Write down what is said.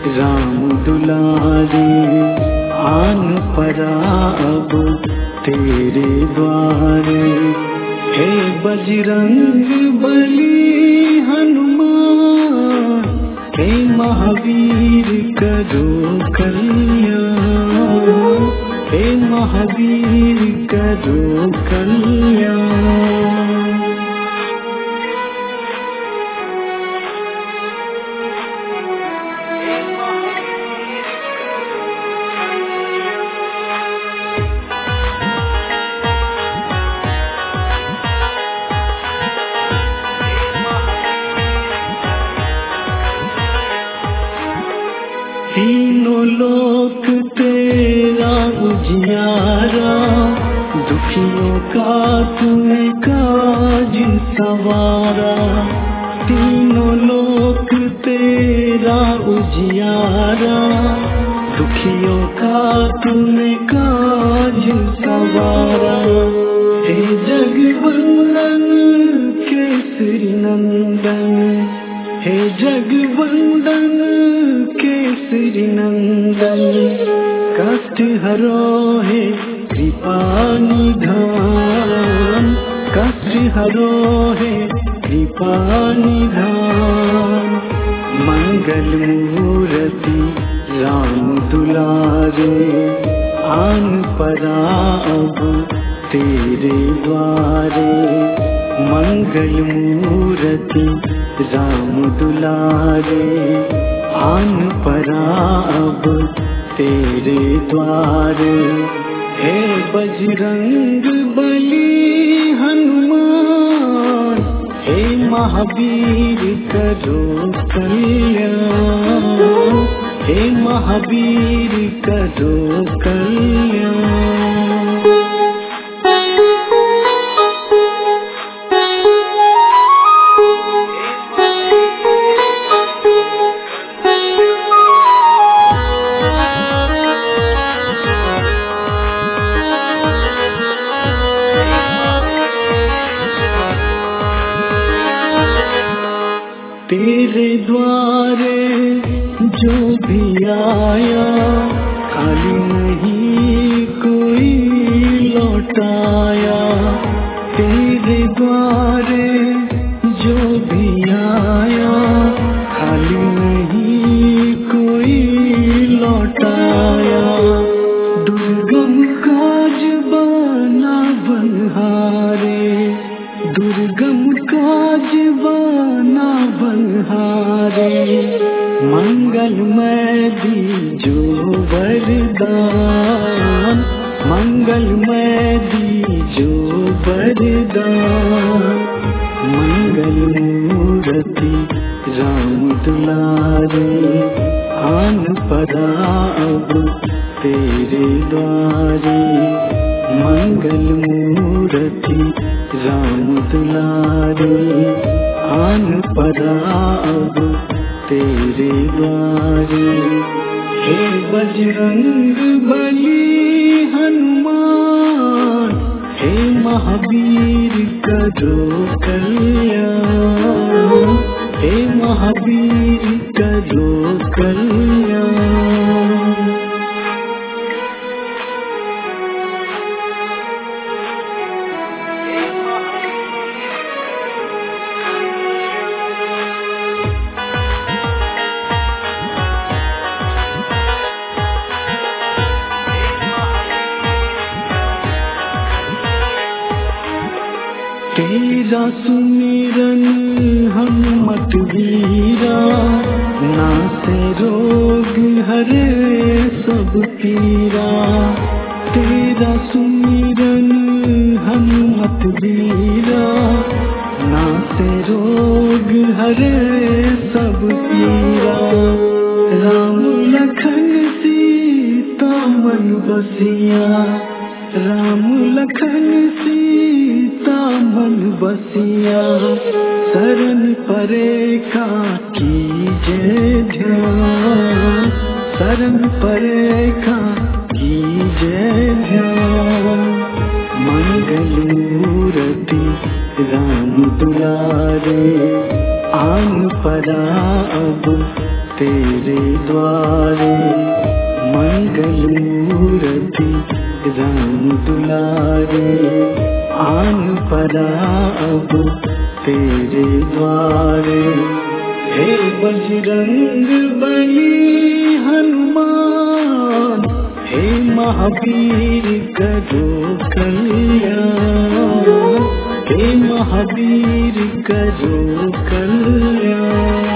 राम दुलारे, आन परा अब तेरे द्वारे। हे बजरंग बली हनुमान, हे महावीर करो कल्याण, हे महावीर करो कल्याण। तीनों लोक तेरा उजियारा, दुखियों का तूने काज सवारा। तीनों लोक तेरा उजियारा, दुखियों का तूने काज सवारा। हे जगवंदन केसरी नंदन, हे जगवंदन केसरी नंदन, कष्ट हरो हे कृपा निधान, कष्ट हरो हे कृपा निधान। मंगल मूर्ति राम दुलारे, आन परा अब तेरे द्वारे। मंगल मूर्ति राम दुलारे, आन परा अब तेरे द्वारे। हे बजरंग बली हनुमान, हे महावीर करो कल्याण, हे महावीर करो कल्याण। तेरे द्वारे जो भी आया, खाली नहीं कोई लौटाया। तेरे द्वारे जो भी आया, खाली नहीं कोई लौटाया। दुर्गम काज बना बनहारे, दुर्गम काज बना बनहारे। मंगलमय दीजो वरदान, मंगलमय दीजो वरदान। मंगल मूर्ति राम दुलारे, आन परा अब तेरे द्वारे। मंगल मूर्ति राम दुलारे, आन परा अब तेरे द्वारे। हे बजरंग बली हनुमान, हे महावीर करो कल्याण, हे महावीर करो कल्याण। तेरा सुमिरन हनुमत वीरा, नासे रोग हरे सब पीरा। तेरा सुमिरन हनुमत वीरा, नासे रोग हरे सब पीरा। राम लखन सीता मन बसिया, राम लखन सीता मन बसिया। शरण परे का कीजे ध्यान, शरण परे का कीजे ध्यान। मंगल मूर्ति राम दुलारे, आन परा अब तेरे द्वारे मंगल मूर्ति राम दुलारे आन परा अब तेरे द्वारे। हे बजरंग बली हनुमान हे महावीर करो कल्याण हे महावीर करो कल्याण।